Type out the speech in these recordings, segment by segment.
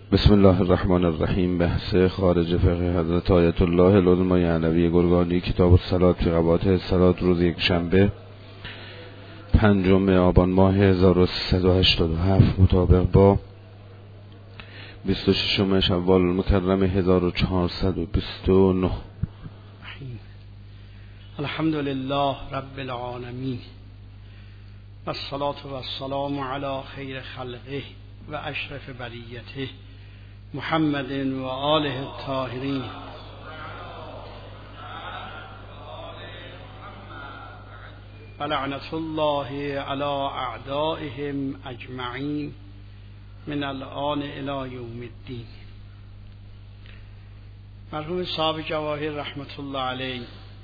بسم الله الرحمن الرحیم. بحث خارج فقه حضرت آیت الله العظمی علوی گرگانی، کتاب الصلاة فی قواطع الصلاة، روز یک شنبه 5 آبان ماه 1387 مطابق با 26 شوال المکرم 1429. الحمد لله رب العالمین و الصلاة و السلام علی خیر خلقه و اشرف بریته محمد و آله الطاهرین. و لعنت الله علی اعدائهم اجمعین من الآن الی یوم الدین. مرحوم صاحب جواهر رحمت الله علیه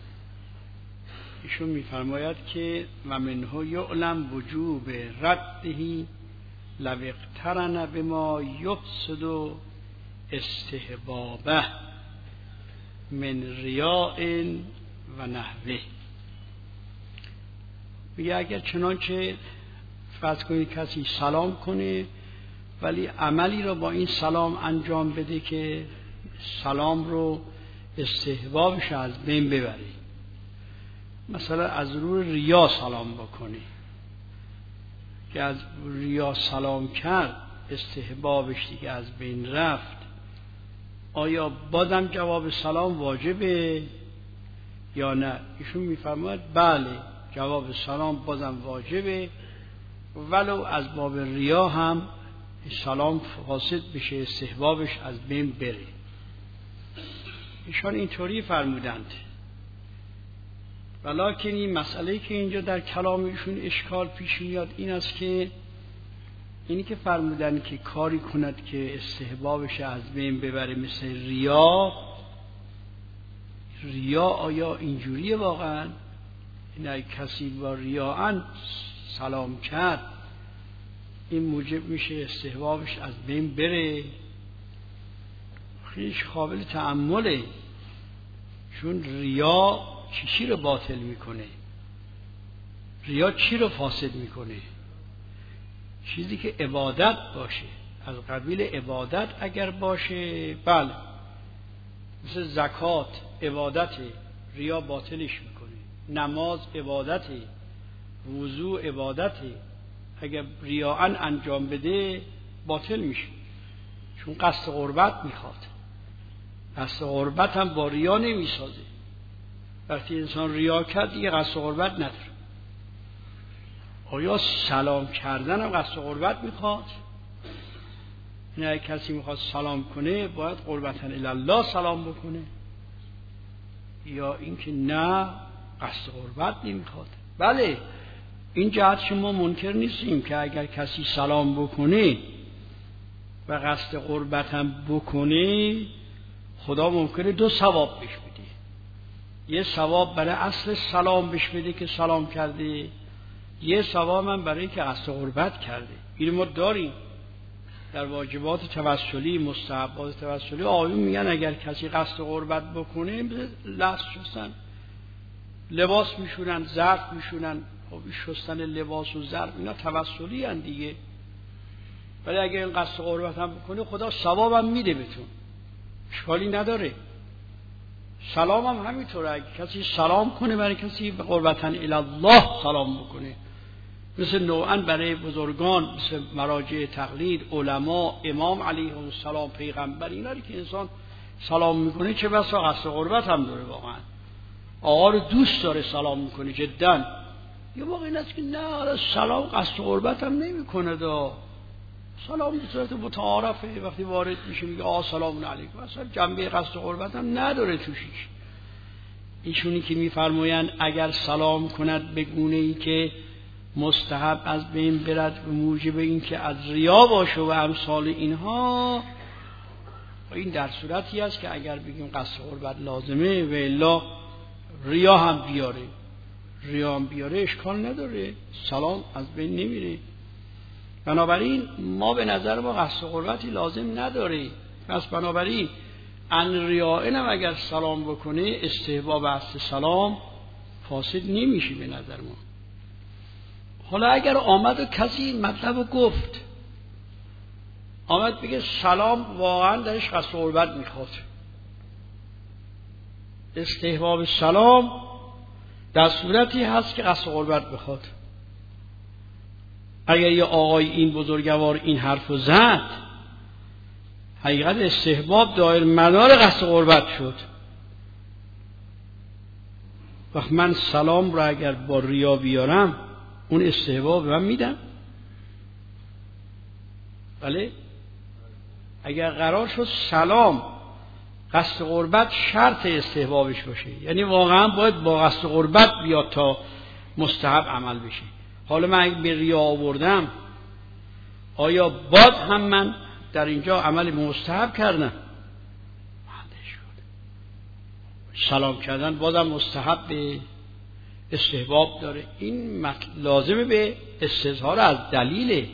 ایشون میفرماید که و منه یعلم وجوب رده لو اقترن بما یفسد استحبابه من ریاء و نحوه. میگه اگر چنانچه فرض کنید کسی سلام کنه ولی عملی رو با این سلام انجام بده که سلام رو استحبابش از بین ببره، مثلا از روی ریا سلام بکنه که از ریا سلام کرد استحبابش دیگه از بین رفت، آیا بازم جواب سلام واجبه یا نه؟ ایشون میفرماید بله، جواب سلام بازم واجبه ولو از باب ریا هم سلام فاسد بشه، استحبابش از بین بره. ایشان اینطوری فرمودند. ولیکن این مسئله که اینجا در کلام ایشون اشکال پیش میاد این است که اینی که فرمودن که کاری کند که استحبابش از بین ببره مثل ریا آیا اینجوریه واقعا؟ این اگه کسی با ریاء سلام کرد این موجب میشه استحبابش از بین بره؟ خیلی قابل تأمله، چون ریا چی رو باطل میکنه؟ ریا چی رو فاسد میکنه؟ چیزی که عبادت باشه، از قبیل عبادت اگر باشه بله، مثل زکات عبادت، ریا باطلش میکنه. نماز عبادت، وضو عبادت، اگر ریاء انجام بده باطل میشه، چون قصد قربت میخواد. قصد قربت هم با ریا نمیسازه. وقتی انسان ریا کرد دیگه قصد قربت نداره. آیا سلام کردن هم قصد قربت میخواد؟ نه، کسی میخواد سلام کنه باید قربتن الله سلام بکنه، یا اینکه نه قصد قربت نمیخواد؟ بله، این جهت ما منکر نیستیم که اگر کسی سلام بکنه و قصد قربت هم بکنه خدا ممکنه 2 ثواب بهش بده. یه ثواب برای اصل سلام بهش بده که سلام کرده، یه ثواب هم برای که قصد قربت کرده. این ما داریم در واجبات توسلی، مستحبات توسلی. آیون میگن اگر کسی قصد قربت بکنه لباس شستن، لباس میشونن، ظرف میشونن. خب شستن لباس و ظرف اینا توسلی ان دیگه. ولی اگر این قصد قربت هم بکنه خدا ثواب هم میده بهتون، اشکالی نداره. سلام هم همینطوره، اگه کسی سلام کنه برای کسی به قربتن الله سلام بکنه، مثل نوعا برای بزرگان، مثل مراجع تقلید، علما، امام علیه السلام، پیغمبر، اینا که انسان سلام میکنه چه بسا قصد قربت هم داره. واقعا آقا رو دوست داره سلام میکنه جدا. یه موقع این است که نه سلام قصد قربت هم نمیکنه، سلام به صورت متعارفه، وقتی وارد میشه میگه سلام علیکم، اصلا جنبه قصد قربت هم نداره توشیش. ایشونی که میفرمایند اگر سلام کند به گونه‌ای که مستحب از بین برد به موجب این که از ریا باشه و امثال اینها، این در صورتی است که اگر بگیم قصد قربت لازمه و الا ریا هم بیاره اشکال نداره، سلام از بین نمیره. بنابراین ما به نظر ما قصد قربتی لازم نداره. پس بنابراین ان ریاء هم اگر سلام بکنه استحباب اصل سلام فاسد نمیشه به نظر ما. حالا اگر آمد و کسی مطلب گفت آمد بگه سلام واقعا درش قصد غربت میخواد. استحباب سلام در صورتی هست که قصد غربت بخواد. اگر یه آقای این بزرگوار این حرفو زد، حقیقت استحباب دایر مدار قصد غربت شد. وقت من سلام رو اگر با ریا بیارم، اون استحباب من میدم. بله؟ اگر قرار شد سلام قصد غربت شرط استحبابش باشه، یعنی واقعا باید با قصد غربت بیاد تا مستحب عمل بشه. حالا من اگه به ریا آوردم، آیا باز هم من در اینجا عمل مستحب کردم؟ سلام کردن بازم مستحب به استحباب داره. این لازمه به استظهار از دلیله.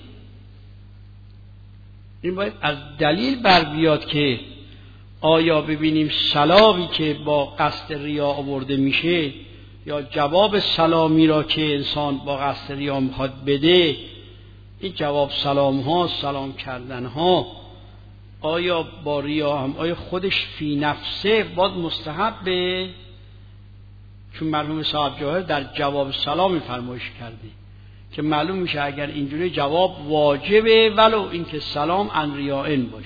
این باید از دلیل بر بیاد که آیا ببینیم سلامی که با قصد ریا آورده میشه یا جواب سلامی را که انسان با قصد ریا میخواد بده، این جواب سلام ها، سلام کردن ها، آیا با ریا هم، آیا خودش فی نفسه باید مستحبه؟ چون مرحوم صاحب جواهر در جواب سلام فرمایش کرده که معلوم میشه اگر اینجوری جواب واجبه ولو اینکه سلام عن ریائن باشه.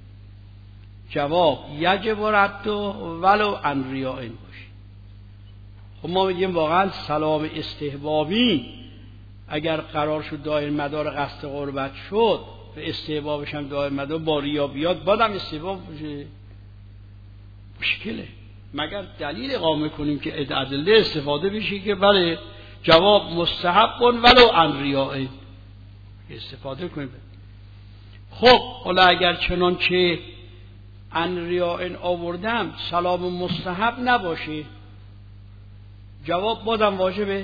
جواب یجب رد ولو عن ریائن باشه. خب ما میگیم واقعا سلام استحبابی اگر قرار شد دایر مدار قصد غربت شد، به استحبابش هم دایر مدار با ریا بیاد، بادم استحباب باشه. مشکله. مگر دلیل اقامه کنیم که ادله استفاده بشه که بله جواب مستحب ولو عن ریائن استفاده کنیم. خب حالا اگر چنانچه عن ریائن آوردم سلام مستحب نباشه، جواب بازم واجبه،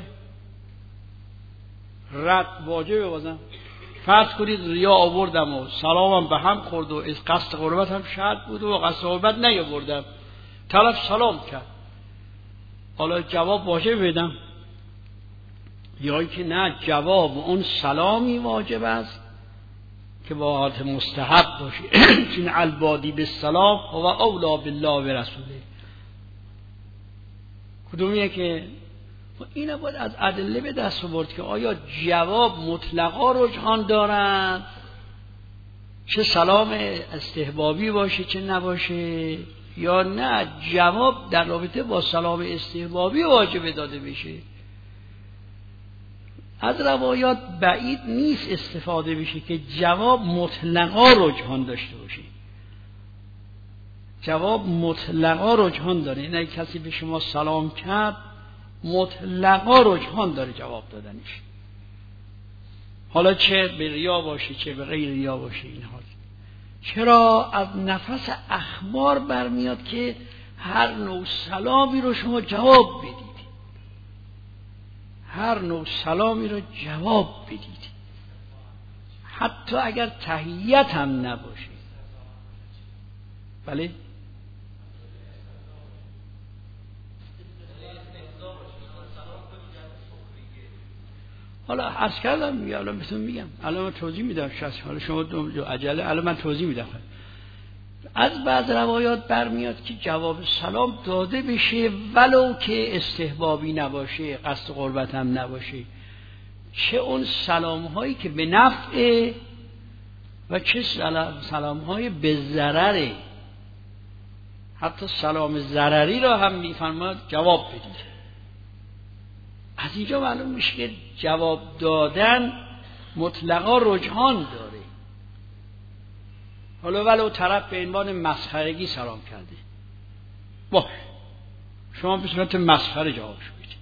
رد واجبه. بازم فرض کنید ریا آوردم و سلامم به هم خورد و قصد غربت هم شرط بود و قصد غربت نیاوردم، طرف سلام کرد، حالا جواب واجب بدم یا اینکه نه جواب اون سلامی واجب است که با حالت مستحب باشه؟ چون البادی به سلام و اولا بالله و رسوله. کدومیه که اینه باید از ادله به دست آورد که آیا جواب مطلقا رجحان دارند، چه سلام استحبابی باشه چه نباشه، یا نه جواب در رابطه با سلام استحبابی واجب داده بشه. از روایات بعید نیست استفاده بشه که جواب مطلقا رجحان داشته باشه. جواب مطلقا رجحان داره، اینه کسی به شما سلام کرد مطلقا رجحان داره جواب دادنش، حالا چه به ریا باشه چه به غیر ریا باشه. این حال چرا از نفس اخبار برمیاد که هر نوع سلامی رو شما جواب بدید، هر نوع سلامی رو جواب بدید، حتی اگر تحیت هم نباشه. بله حالا عرض کردم، الان بهتون میگم، الان من توضیح میدم، حالا شما عجله، الان من توضیح میدم. از بعض روایات برمیاد که جواب سلام داده بشه ولو که استحبابی نباشه، قصد قربت هم نباشه، چه اون سلام هایی که به نفعه و چه سلام های به ضرره. حتی سلام ضرری را هم میفرماد جواب بدید. از اینجا معلوم میشه که جواب دادن مطلقا رجحان داره. حالا ولو طرف به عنوان مسخرگی سلام کرده، باش شما به صورت مسخره جوابش بدید.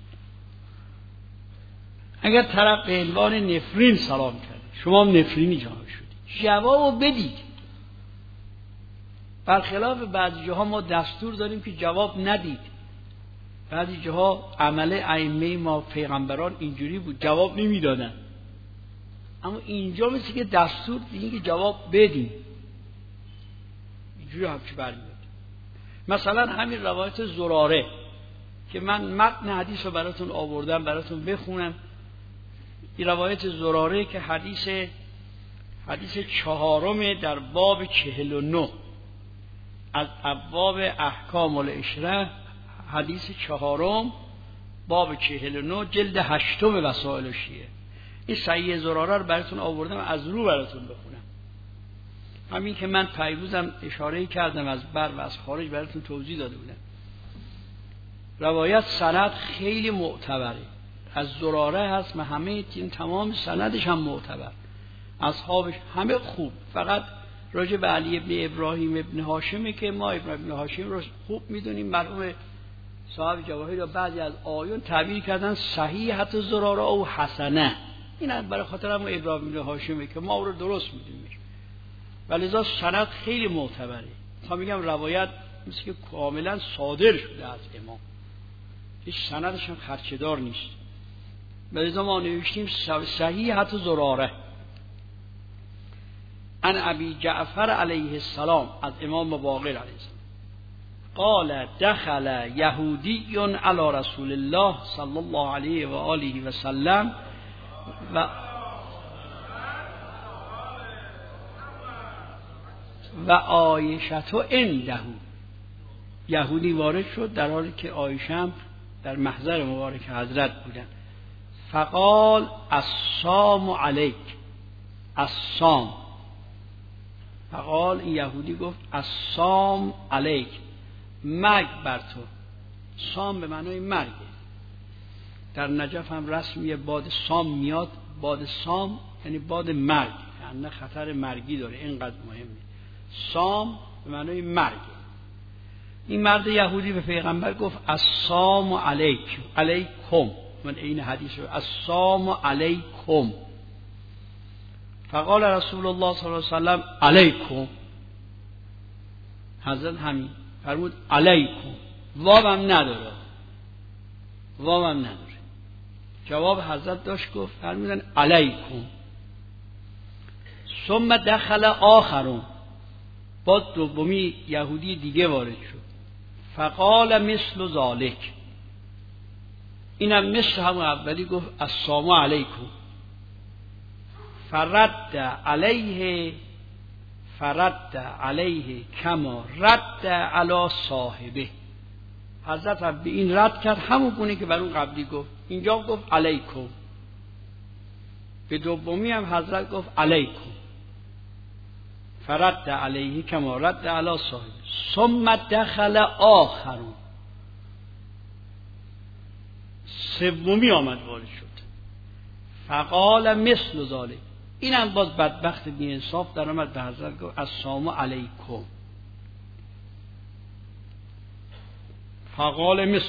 اگر طرف به عنوان نفرین سلام کرده، شما هم نفرینی جوابش بدید، جوابو بدید. برخلاف بعضی جاها ما دستور داریم که جواب ندید. بعضی جاها عمل ائمه ما پیغمبران اینجوری بود، جواب نمیدادن. اما اینجا مثل که دستور دیگه که جواب بدیم، اینجوری هم که برمیاد. مثلا همین روایت زراره که من متن حدیث رو براتون آوردم براتون بخونم. این روایت زراره که حدیث حدیث 4 در باب 49 از ابواب احکام العشره، حدیث 4 باب 49 جلد 8 وسائل شیعه. این صحیح زراره رو براتون آوردم از رو براتون بخونم. همین که من پیروزم اشاره کردم از بر و از خارج براتون توضیح داده بودم. روایت سند خیلی معتبره، از زراره هست و همه این تمام سندش هم معتبر، اصحابش همه خوب. فقط راجع به علی ابن ابراهیم ابن هاشمه که ما ابن هاشم رو خوب میدونیم. مرحوم صاحب جواهر یا بعضی از آیون تعبیر کردن صحیحة زراره او حسنه. این برای خاطر هم ابراهیم ابن هاشمه که ما او رو درست میدونیم، ولذا سند خیلی معتبره. تا میگم روایت مثل که کاملا صادر شده از امام، هیچ سندش هم خرچه‌دار نیست. ولذا ما نوشتیم صحیحة زراره عن ابی جعفر علیه السلام، از امام باقر علیه السلام، قال دخل یهودی علی رسول الله صلی الله علیه و آله و سلم و عایشه عنده. یهودی وارد شد در حالی که عایشه هم در محضر مبارک حضرت بودن. فقال السلام علیک، السلام. فقال این یهودی گفت السلام علیک، مرگ بر تو. سام به معنای مرگه. در نجف هم رسمی باد سام میاد. باد سام یعنی باد مرگ، یعنی خطر مرگی داره، اینقدر مهمه. سام به معنای مرگه. این مرد یهودی به پیغمبر گفت السلام علیک، علیکم. من این حدیث رو السلام علیکم. فقال رسول الله صلی الله علیه و سلم علیکم. حضرت همین فرمود علیکم، وابم نداره، وابم نداره. جواب حضرت داشت گفت فرمودن علیکم. ثم دخل آخرون، با دومی یهودی دیگه وارد شد. فقال مثل ذالک، اینم مثل همون اولی گفت السلام علیکم. فرد علیه کما رد علی صاحبه. حضرت به این رد کرد همون گونه که بر اون قبلی گفت. اینجا گفت علیکم، به دومی هم حضرت گفت علیکم. فرد علیه کما رد علی صاحبه. ثم دخل آخرون، سومی آمد وارد شد. فقال مثل ذالک، اینم باز بدبخت بی انصاف در آمد به حضرت گفت السلام علیکم. فقال مثل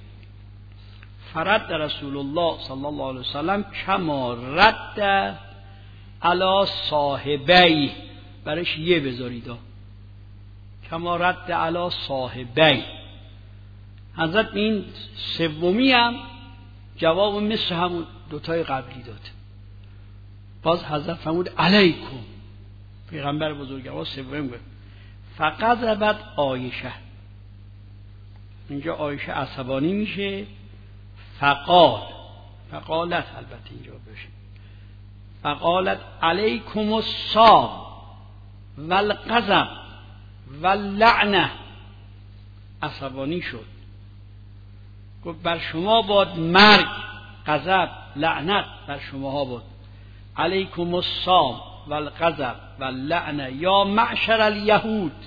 فرد رسول الله صلی الله علیه وسلم کما رد علی صاحبی، برش یه بذارید، کما رد علی صاحبی. حضرت این سومی هم جواب مثل همون دوتای قبلی داد. باز حضرت فرمود علیکم. پیغمبر بزرگوار سوم گفت فغضبت عایشه. اینجا عایشه عصبانی میشه. فقالت البته اینجا بشه، فقالت علیکم السام والغضب واللعنه. عصبانی شد، گفت بر شما باد مرگ، غضب، لعنت بر شما باد. علیکم السام والغضب واللعنه یا معشر الیهود،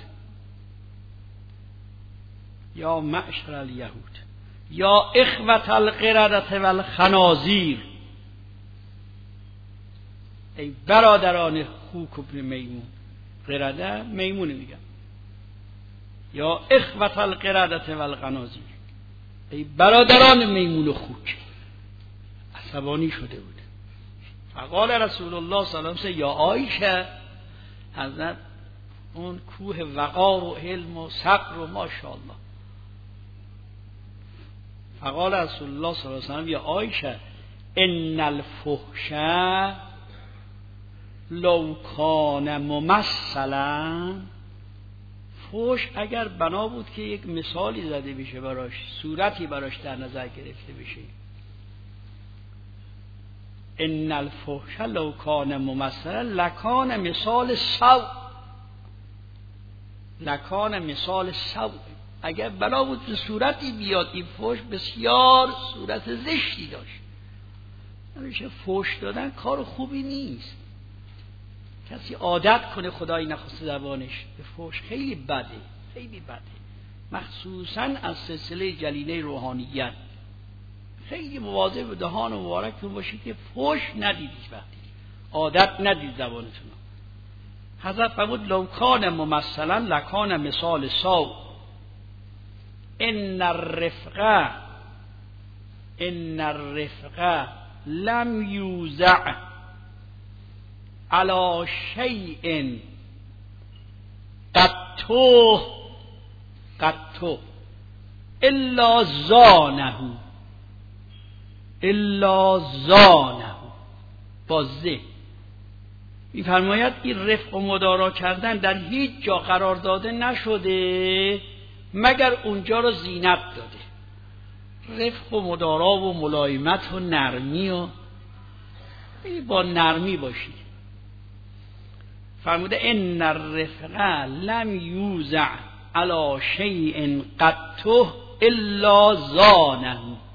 یا معشر الیهود، یا اخوة القردة والخنازیر. ای برادران خوک ابن میمون، قرده میمون میگم، یا اخوة القردة والخنازیر، ای برادران میمون و خوک. عصبانی شده بود. فقال رسول الله صلی الله علیه و سلم یا عایشه، حضرت اون کوه وقار و علم و صبر و ماشاءالله. فقال رسول الله صلی الله علیه و سلم یا عایشه ان الفحش لو کان ممثلا. فحش اگر بنا بود که یک مثالی زده بشه براش، صورتی براش در نظر گرفته بشه، ان الفحش لو کان ممثلا لکان مثال سوء، لکان مثال سوء. اگر بلا بود به صورتی بیاد این فحش، بسیار صورت زشتی داشت. نمیشه فحش دادن کار خوبی نیست. کسی عادت کنه خدایی نخواسته زبانش به فحش، خیلی بده، خیلی بده. مخصوصا از سلسله جلیله روحانیت خیلی مواظب به دهان و مبارکتون باشید که فحش ندید، وقتی عادت ندید زبانتون. حضرت فرمود لو کان ممثلا لکان مثال سوء. ان الرفق لم یوزع علی شیء قط الا زانه بازه. می‌فرماید این رفق و مدارا کردن در هیچ جا قرار داده نشده مگر اونجا رو زینت داده. رفق و مدارا و ملایمت و نرمی و با نرمی باشید. فرموده ان الرفق لم یوزع علی شیء قط الا زانه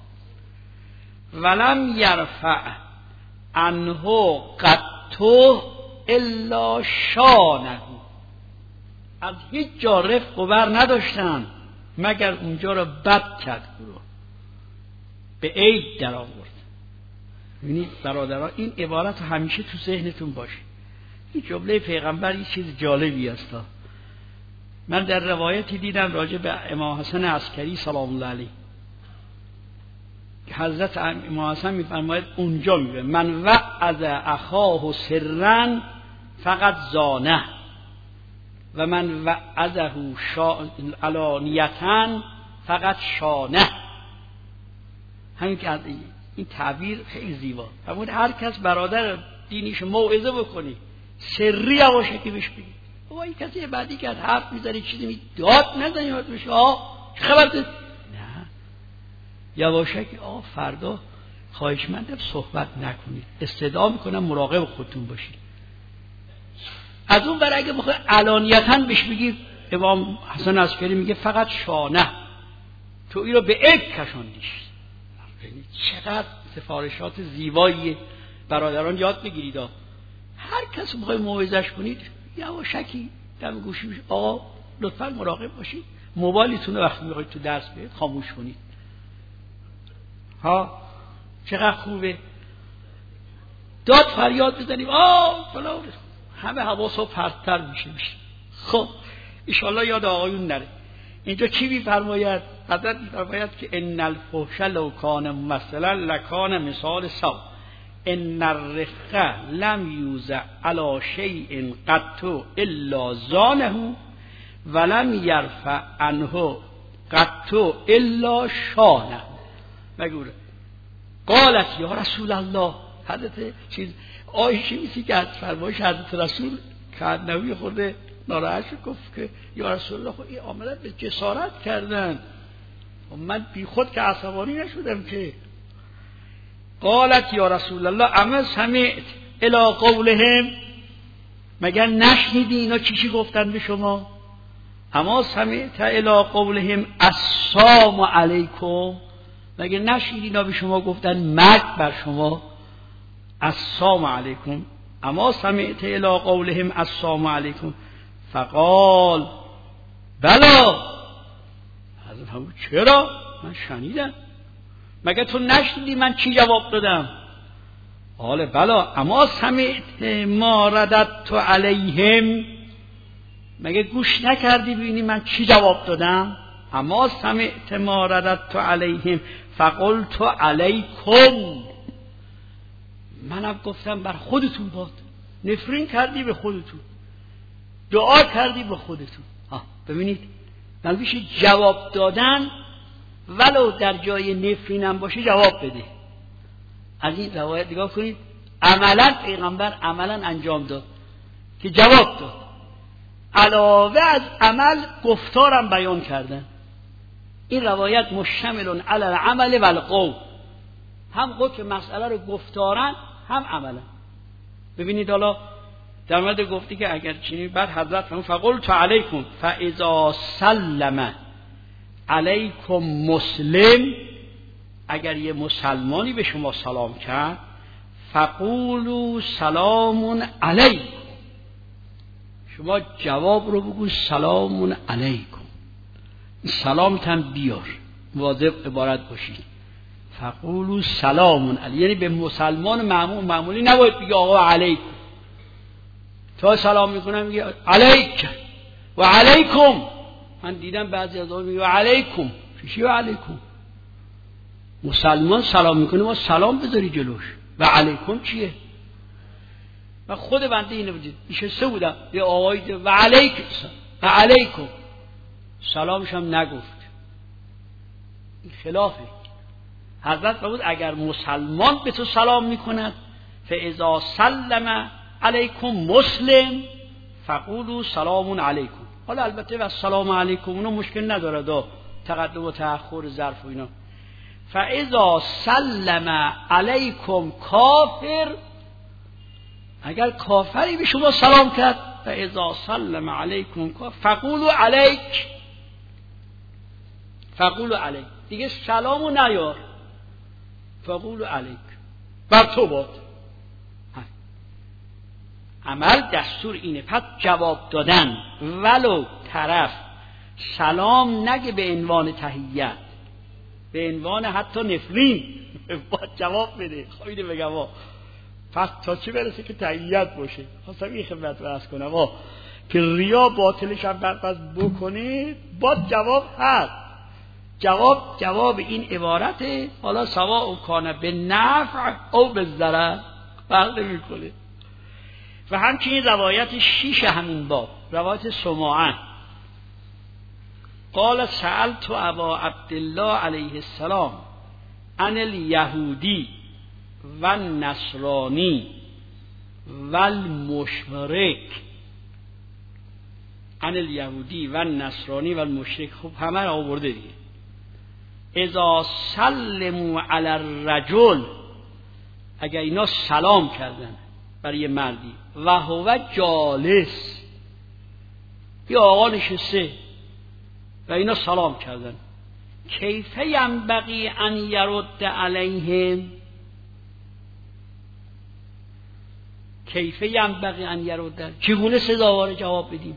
ولم یرفع عنه قط الا شانه. از هیچ جا رفق و بر نداشتن مگر اونجا رو بد کرد، به عیب در آورد. ببینید برادران، این عبارت همیشه تو ذهنتون باشه. این جمله پیغمبر یه چیز جالبی است. من در روایتی دیدم راجع به امام حسن عسکری سلام الله علیه، حضرت امام حسن میفرماید اونجا میگه من وعظ اخاه سرا فقط زانه و من وعظه علانیتا فقط شانه. همین که این تعبیر خیلی زیبا. فرمود هر کس برادر دینیش موعظه بکنی سری باشه که بهش بگی بابا این کسی بعدی که حرف میزنه چیزی می داد نزنی بهش چه خبر؟ نه، یواشه که فردا خواهشمندم صحبت نکنید، استدعا میکنم مراقب خودتون باشید. از اون برای اگه بخواه علانیتاً بهش بگید، امام حسن عسکری میگه فقط شانه، تو این رو به عیب کشاندیش. چقدر سفارشات زیبایی برادران یاد بگیرید. هر کس بخواه موعظش کنید یواشکی دم گوشی بشه آقا لطفاً مراقب باشید، موبایلتون رو وقتی میخواید تو درس برید خاموش کنید. چقدر خوبه داد فریاد بزنیم فلان، همه حواسا پرتر میشه. خب انشاءالله یاد آقایون نره. اینجا چی میفرماید؟ حضرت میفرماید که ان الفحش لو کان ممثلا لکان مثال سوء. ان الرفق لم یوزع علی شیء قط الا زانه ولم یرفع عنه قط الا شانه. مگوره قالت یا رسول الله، حضرت چیز آیشه میسی که از فرمایش حضرت رسول کردنوی خورده ناراحت شد، گفت که یا رسول الله خود این آمدن به جسارت کردن، من بی خود که عصبانی نشدم که. قالت یا رسول الله اما سمعت الی قولهم، مگر نشنیدی اینا چی گفتن به شما؟ اما سمعت الی قولهم السلام علیکم، مگر نشنیدی اینا به شما گفتن مرگ بر شما؟ السلام علیکم. اما سمعت الی قولهم السلام علیکم. فقال بلا. حضرت فرمود چرا؟ من شنیدم. مگر تو نشنیدی من چی جواب دادم؟ قال بلا اما سمعت ما رددت علیهم، مگر گوش نکردی ببینی من چی جواب دادم؟ اما سمعت ما رددت علیهم فقلت علیکم، منم گفتم بر خودتون باد. نفرین کردی به خودتون، دعا کردی به خودتون. ببینید نمیشه جواب دادن ولو در جای نفرینم باشه جواب بده. از این روایت نگاه کنید، عملا پیغمبر عملا انجام داد که جواب داد. علاوه از عمل گفتارم بیان کردن. این روایت مشتمل علی العمل و القول، هم حکم مسئله رو گفتارن هم عملا. ببینید حالا در مورد گفتی که اگر چنین، بعد حضرت فرمود فقلت علیکم فاذا سلم علیکم مسلم، اگر یه مسلمانی به شما سلام کرد فقولوا سلام علیکم، شما جواب رو بگو سلام علیکم. سلام تن بیار، واظب عبارت باشید. فقولوا سلام علیکم یعنی به مسلمان معمولی نباید بگی آقا علیکم. تا سلام میکنم میگه علیک و علیکم. من دیدم بعضی از آقا میگه علیکم. چی و علیکم؟ مسلمان سلام میکنه ما سلام بذاری جلوش. و علیکم چیه؟ من خود بنده اینو بدید نشسته بودم یه آقایی و علیکم سلامش هم نگفت. این خلافه. حضرت فرمود اگر مسلمان به تو سلام میکند فاذا سلم علیکم مسلم فقولوا سلام علیکم. حالا البته و سلام علیکم اونو مشکل نداره دا تقدم و تأخر ظرف و اینا. فاذا سلم علیکم کافر، اگر کافری به شما سلام کرد فاذا سلم علیکم کافر فقولوا علیک، فقولوا علیک، دیگه سلامو نیار، فقولوا علیک، بر تو باد. عمل دستور اینه. پس جواب دادن ولو طرف سلام نگه به عنوان تحیت، به عنوان حتی نفرین باید جواب بده. خب اینه بگم پس تا چه برسه که تحیت باشه. خواستم این خدمت رو عرض کنم که ریا باطلش هم برپس بکنه باید جواب هست. جواب این عبارته. حالا سواء کان به نفع او به ضرر فرق نمی‌کنه. و همچنین روایت 6 همین باب، روایت سماعه قال سألت ابا عبدالله علیه السلام عن الیهودی و النصرانی و المشرک. عن الیهودی و النصرانی و المشرک. خب همه را آورده دیگه. اذا سلموا علی الرجل، اگر اینا سلام کردن برای یه مردی و هو جالس، یه آقا نشسته و اینا سلام کردن، کیف ینبغی ان یرد علیهم، کیف ینبغی ان یرد، چگونه سزاوار جواب بدیم؟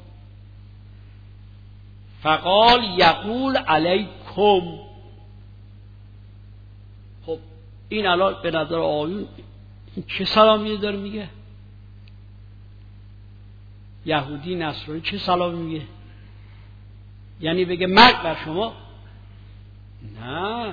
فقال یقول علیکم. خب این الان به نظر آیون چه سلامی داره میگه؟ یهودی نصرانی چه سلامی میگه؟ یعنی بگه مرگ بر شما؟ نه،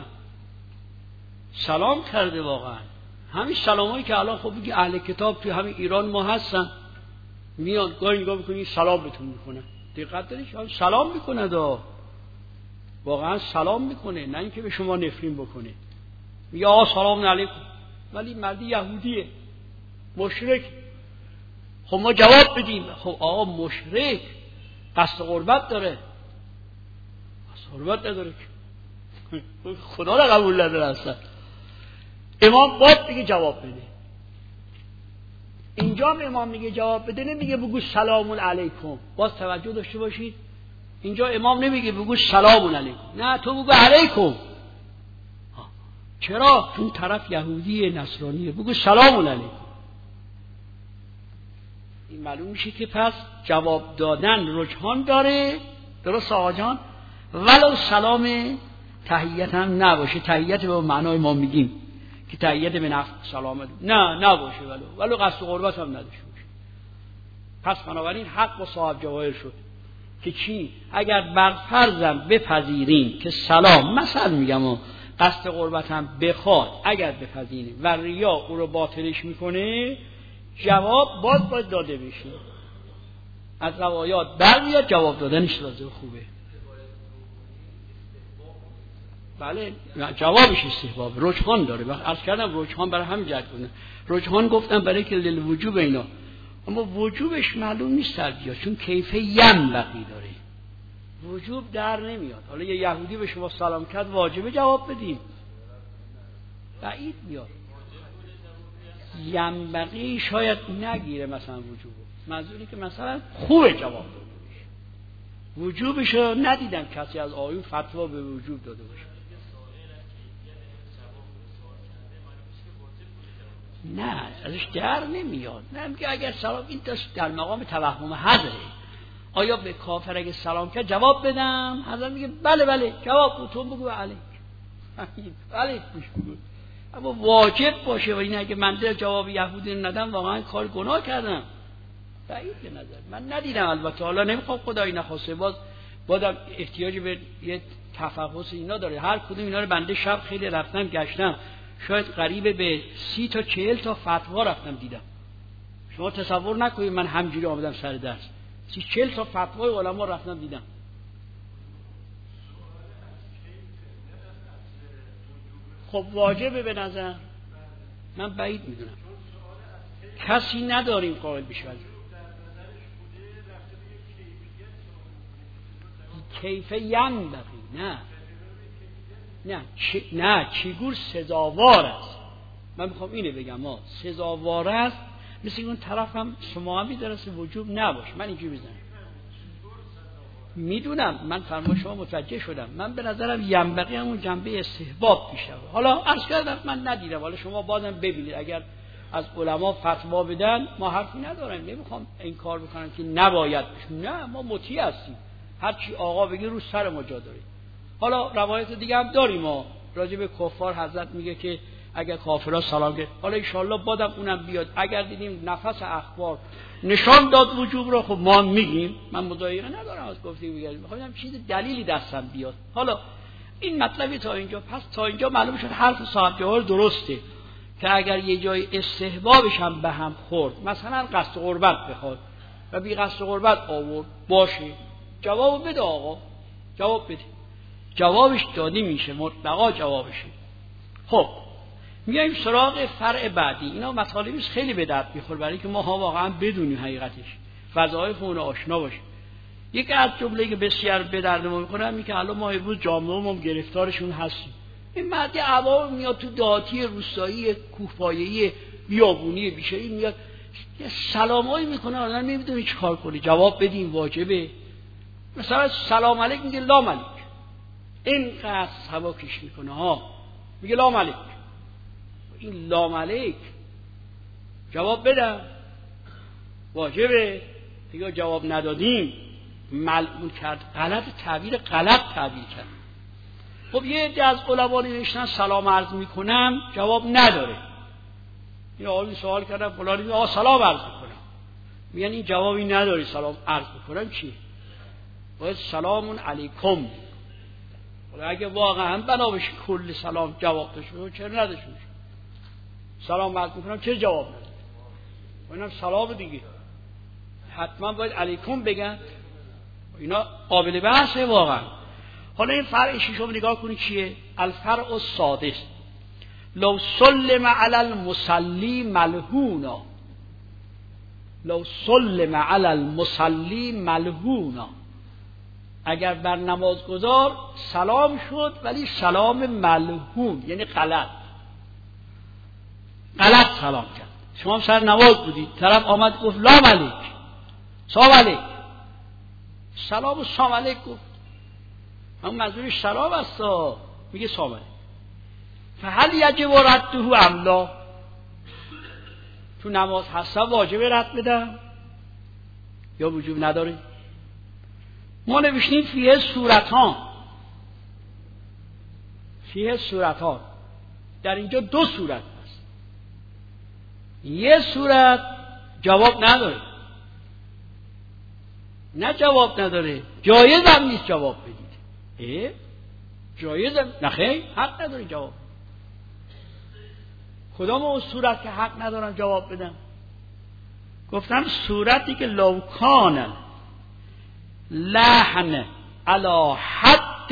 سلام کرده واقعا. همین سلامایی که الان خب بگی اهل کتاب توی همین ایران ما هستن، میان گاهی نگاه میکنی سلام بهتون میکنن. دقت دارید سلام میکنه دا، واقعا سلام میکنه، نه اینکه به شما نفرین بکنه. میگه آقا سلام علیکم، ولی مردی یهودیه مشرک. خب ما جواب بدیم. خب آقا مشرک قصد قربت داره، قصد قربت نداره که خدا را قبول نداره اصلا. امام باید دیگه جواب بده. اینجا امام میگه جواب بده، نمیگه بگو سلام علیکم. باز توجه داشته باشید، اینجا امام نمیگه بگو سلام علیکم، نه تو بگو علیکم. چرا؟ چون طرف یهودی نصرانیه، بگو سلام علیکم. این معلوم میشه که پس جواب دادن رجحان داره. درست آقا جان؟ ولو سلام تحیت هم نباشه. تحیت به معنای ما میگیم که تحیت به نفع سلامت نه نباشه، ولو قصد و قربت هم نداشته باشه. پس بنابراین حق و صاحب جواهر شد که چی؟ اگر بر فرضم بپذیریم که سلام مثلا میگم و قصد قربت هم بخواد، اگر بپذیریم و ریا او رو باطلش میکنه، جواب باید داده بشه. از روایات برمیاد جواب دادنش لازم خوبه. بله جوابش استحباب رجحان داره. وقت عرض کردم رجحان برای همین جهت کنه. رجحان گفتم برای که للوجوب اینا، اما وجوبش معلوم نیست ترجیح، چون کیفه ینبغی داره، وجوب در نمیاد. حالا یه یهودی به شما سلام کرد واجبه جواب بدیم؟ بعید میاد. ینبغی شاید نگیره مثلا وجوبه، منظوری که مثلا خوبه جواب داده باشه. وجوبشو ندیدم کسی از آیون فتوا به وجوب داده باشه. نه ازش در نمیاد. نه میگه اگر سلام، این در مقام توهم حضره. آیا به کافر اگه سلام کرد جواب بدم؟ حضرت میگه بله بله جواب بود، تو بگو علیک علیک بگو. اما واجب باشه و این اگه من در جواب یهودی ندم واقعا کار گناه کردم. بعید به نظر من ندیدم. البته حالا نمیخوام خدایی نخواسته بازم احتیاج به یه تفحص اینا داره. هر کدوم اینا رو بنده شب خیلی رفتم گشتم، شاید قریب به 30 تا 40 تا فتوا رفتم دیدم. شما تصور نکنید من همجوری آمدم سر درس. 40 تا فتوای علما رفتم دیدم. خب واجبه به نظر من، بعید میدونم کسی نداریم قائل بشه. کیفه ینبغی نه چگور سزاوار است. من میخوام اینو بگم، ما سزاوار است مثل اون طرف هم شما هم میدرسه وجوب نباشه. من اینجوری میزنم میدونم، من فرما شما متوجه شدم. من به نظرم ینبغی همون جنبه استحباب پیشه. حالا عرض کردم من ندیدم، حالا شما بازم ببینید اگر از علما فتوا بدن ما حرفی نداریم. نمیخوام این کار بکنم که نباید بشه. نه ما مطیع هستیم، هر چی آقا بگه رو سر ما جا داره. حالا روایت دیگه هم داریم، ما راجع به کفار حضرت میگه که اگر کافرها سلام کرد، حالا ان شاءالله بعدم اونم بیاد. اگر دیدیم نفس اخبار نشان داد وجوب رو، خب ما میگیم. من مضایقه ندارم از گفته بگم، میخوام چیز دلیلی دستم بیاد. حالا این مطلبی تا اینجا، پس تا اینجا معلوم شد حرف صاحب جوهر درسته که اگر یه جای استحبابش هم به هم خورد، مثلا قصد قربت بخواد و بی قصد قربت آورد، باشه جواب بده آقا، جواب بده. جوابش داده میشه، مطلقا جوابشه. خب میایم سراغ فرع بعدی. اینا مطالبی خیلی به درد میخوره برای که ما ها واقعا بدونیم حقیقتش، وظایف اون آشنا باشیم. یکی از جمله‌ای که بسیار به درد ما میخوره اینه که الان ما امروز جامعه‌مون گرفتارشون هستیم. این مردی عوام میاد تو دهاتی روستایی کوهپایه‌ای بیابونی بیشه‌ای میاد یه سلامایی میکنه، آدم نمیدونه چیکار کنه. جواب بدیم واجبه. مثلا سلام علیک میگه لا ملیک، اینقدر سبکش میکنه ها، میگه لا ملیک. این لا ملیک جواب بدم واجبه. دیگه جواب ندادیم ملعون کرد، غلط تعبیر کرد. خب یه عده از علما نوشتن سلام عرض میکنم جواب نداره. این آقای سوال کردن فلانی میگه سلام عرض میکنم، میگن این جوابی نداری سلام عرض میکنم چیه؟ باید سلام علیکم. حالا اگه واقعا بنابش کل سلام جواب داشته چرا نداشته؟ سلام عرض میکنم چرا جواب نداره؟ اینم سلام دیگه، حتما باید علیکم بگن. اینا قابل بحثه واقعا. حالا این فرع ششم نگاه کنید چیه؟ الفرع السادس، لو سلم علی المصلی ملهونا، لو سلم علی المصلی ملهونا، اگر بر نمازگزار سلام شد ولی سلام ملهون یعنی غلط سلام کرد. شما سر نماز بودید، طرف آمد گفت لا ملیک سلام علیک، سلام و سلام علیک گفت، اما منظورش سلام است، میگه سلام علیک. فهل یجب رده ام لا، تو نماز هستم واجبه رد بدم یا وجوب نداره؟ ما نوشتیم فیه صورتان، در اینجا دو صورت هست. یه صورت جواب نداره، نه جواب نداره، جایز هم نیست جواب بدید. جایز هم نخیر، حق نداره جواب. کدام اون صورت که حق ندارم جواب بدم؟ گفتم صورتی که لو کان لحن علی حد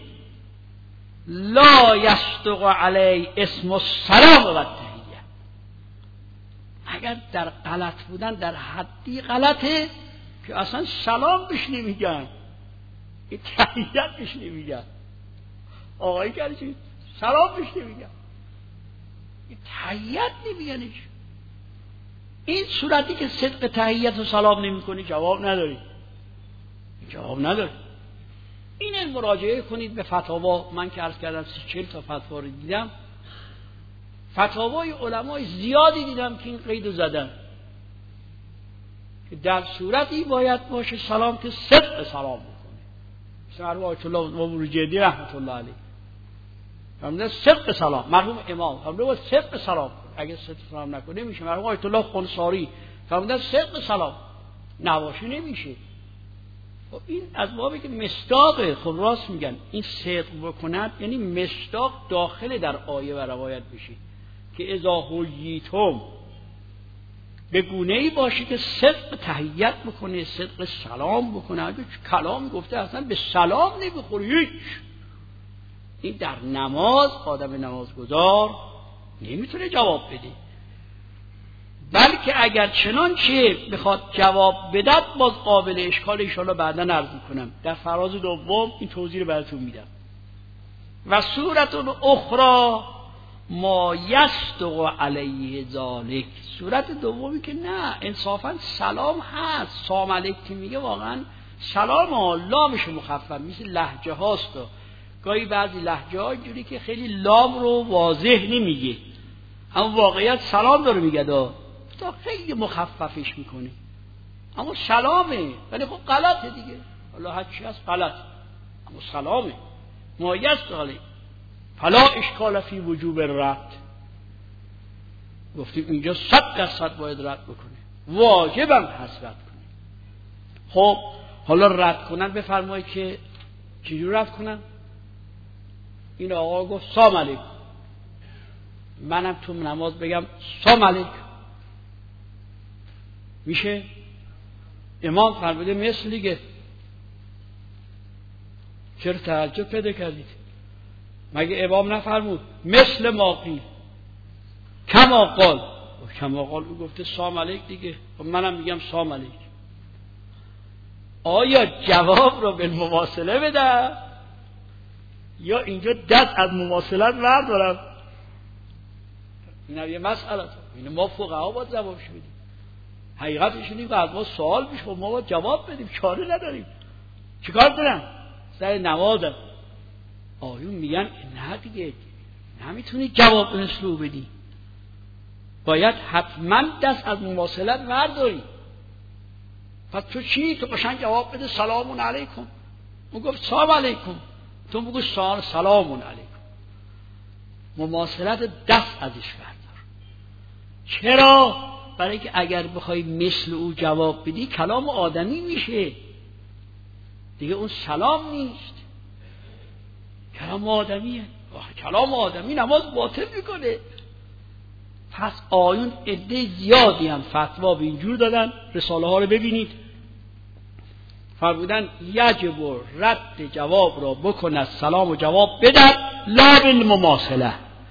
لا یصدق علی اسم السلام و التحیه، اگر در غلط بودن در حدی غلطه که اصلا سلام بهش نمیگن، تحیت بهش نمیگن، آقایی که سلام بهش نمیگن، تحیت نمیگنش. این صورتی که صدق تحیت و سلام نمی کنی جواب نداری. این مراجعه کنید به فتاوا. من که عرض کردم 40 تا فتوا رو دیدم، فتاوای علمای زیادی دیدم که این قیدو زدن که در صورتی باید باشه سلام که صدق سلام بکنه. مثل آیت الله مروجیدی رحمت الله علیه فرمودن صدق سلام. مرحوم امام فرمودن صدق سلام کن. اگه صدق سلام نکنه نمیشه. مرحوم آیت الله خنثاری فرمودن صدق سلام. نباشه نمیشه. این از بابی که مصداقه. خب راست میگن این صدق بکند یعنی مصداق داخل در آیه و روایت بشه که اذا حییتم به گونه‌ای باشه که صدق تحیت بکنه، صدق سلام بکنه. اگه کلام گفته اصلا به سلام نمیخوره هیچ. این در نماز آدم نمازگزار نمیتونه جواب بده. بلکه اگر چنانچه بخواد جواب بدد باز قابل اشکال. انشاءالله بعدا عرض میکنم در فراز دوم این توضیح رو براتون میدم. و صورت اخرى ما یصدق علیه ذالک. صورت دومی که نه انصافا سلام هست. سلام علیک میگه واقعا سلام لامش مخفف مثل لهجه هاست. گاهی بعضی لهجه ها جوری که خیلی لام رو واضح نمیگه، اما واقعیت سلام داره میگه تا خیلی مخففش میکنه، اما سلامه. ولی خب غلطه دیگه. حالا هر چی هست غلط، اما سلامه. مایز داره فلا اشکال فی وجوب رد. گفتیم اینجا 100% باید رد بکنه، واجبم هست رد کنه. خب حالا رد کنن بفرمایید که چجور رد کنن. این آقا گفت سلام علیکم، منم تو نماز بگم سلام علیکم، میشه؟ امام فرموده مثل دیگه. چرا تعجب پیدا کردید؟ مگه امام نفرمود مثل ما قیل کما قال؟ کما قال او گفته سلام علیک دیگه، و منم میگم سلام علیک. آیا جواب رو به مواصله بده یا اینجا دست از مواصلت بردارم؟ این یه مسئله. این ما فقها باید جوابش بدیم. حقیقتش اینه که از ما سوال میشه، ما باید جواب بدیم، چاره نداریم. چیکار کنم؟ سر نمازم. آیون میگن نه دیگه نمیتونی جواب مثل او بدی، باید حتما دست از مواصلت برداری. پس تو چی؟ تو قشنگ جواب بده سلام علیکم. اون گفت سلام علیکم، تو بگو سلام علیکم. مواصلت دست ازش بردار. چرا؟ برای که اگر بخوای مثل او جواب بدی کلام آدمی میشه دیگه، اون سلام نیست، کلام آدمیه. کلام آدمی نماز باطل میکنه. پس آیون عده زیادی هم فتوا به اینجور دادن. رساله ها رو ببینید. فرمودن یجب رد جواب را بکن از سلام و جواب بدن لا بالمماثله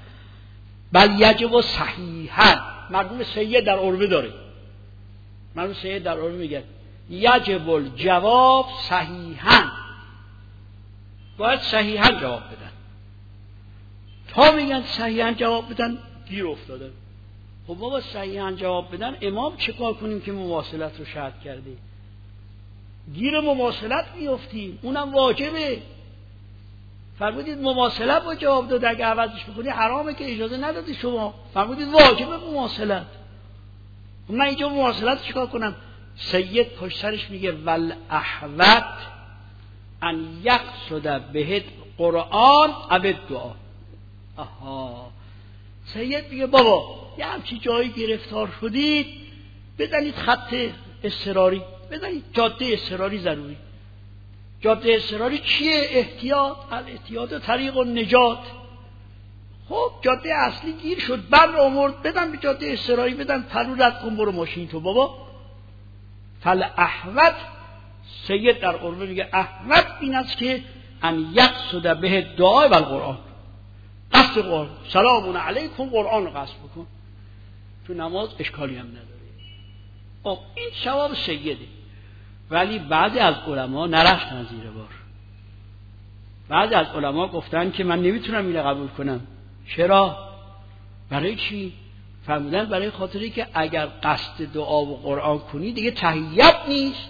بل یجب صحیحا. مرحوم سید در عروه داره. مرحوم سید در عروه میگه یجب الجواب صحیحا، باید صحیحا جواب بدن. تا میگن صحیحا جواب بدن گیر افتاده. خب بابا صحیحا جواب بدن امام چه کار کنیم که مواصلت رو شرط کرده؟ گیر مواصلت میافتیم، اونم واجبه. فرمودید مواصلت با جواب داد، اگه عوضش بکنی حرامه که اجازه ندادی شما. فرمودید واجبه مواصلت. من اینجا مواصلت چیکار کنم؟ سید پشت سرش میگه ول احوط ان یقصد به قرآن او دعا. آها، سید میگه بابا یه همچی جایی گرفتار شدید بزنید خط اضطراری، بزنید جاده اضطراری. ضروری جاده اضطراری چیه؟ احتیاط. الاحتیاط طریق النجات. خب جاده اصلی گیر شد، بر آورد، بدن به جاده اضطراری، بدن پرو رد کن برو ماشین تو. بابا فل احوط، سید در عروه میگه احوط این است که ان یقصد به دعا و القرآن، قصد قرآن، سلام علیکم قرآن رو قصد بکن. تو نماز اشکالی هم نداره. خب این ثواب سیده. ولی بعضی از علما نرفتن زیر بار. بعضی از علما گفتن که من نمیتونم اینو قبول کنم. چرا؟ برای چی؟ فرمودن برای خاطری که اگر قصد دعا و قرآن کنی دیگه تحیت نیست.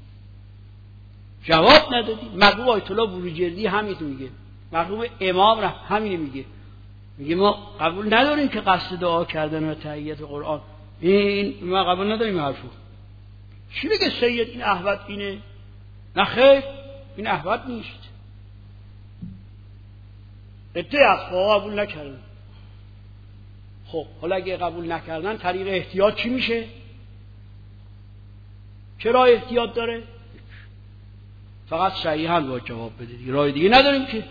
جواب ندادی. مرحوم آیت الله بروجردی همین میگه، مرحوم امام همین میگه ما قبول نداریم که قصد دعا کردن و تحیت قرآن، این ما قبول نداریم حرفو. چی بگه سید این احوط اینه؟ نه خیر، این احوط نیست. عده از فقها قبول نکردن. خب حالا اگه قبول نکردن طریق احتیاط چی میشه؟ چرا احتیاط داره؟ فقط صحیحاً باید جواب بدید، راه دیگه نداریم که،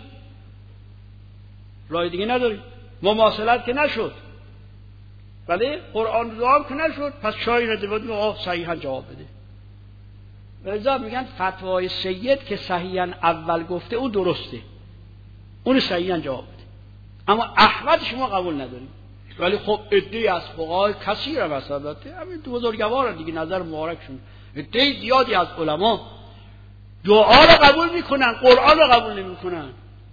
راه دیگه نداریم. مماثلت که نشد، بله قرآن دعا که نشد، پس چای نده بود آقا صحیحاً جواب بده. ولذا میگن فتوای سید که صحیحاً اول گفته او درسته، اون صحیحاً جواب بده، اما احمد شما قبول نداریم. ولی خب عده‌ای از فقهای کثیر مثلا همین دو بزرگوار دیگه نظر مبارکشون، عده زیادی از علما دعا رو قبول میکنن، قرآن رو قبول نمیکنن.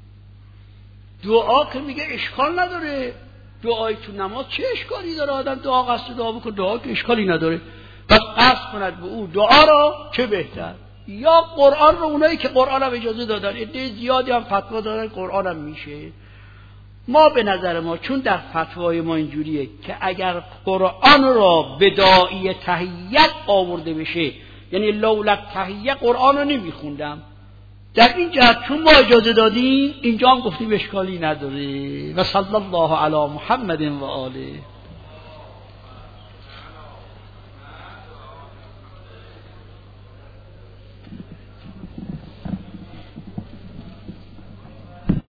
دعا که میگه اشکال نداره، دعای تو نماز چه اشکالی داره؟ آدم دعا قصد دعا بکنه، دعا که اشکالی نداره، بس قصد کند به او دعا رو چه بهتر. یا قرآن رو، اونایی که قرآن هم اجازه دادن، عده زیادی هم فتوا دادن قرآن هم میشه. ما به نظر ما چون در فتوای ما اینجوریه که اگر قرآن را به داعی تحیت آورده بشه، یعنی لولا تحیه قرآن رو نمیخوندم، در این جهت چون ما اجازه دادیم اینجا هم گفتیم اشکالی نداره. و صلی الله علی محمد و آله.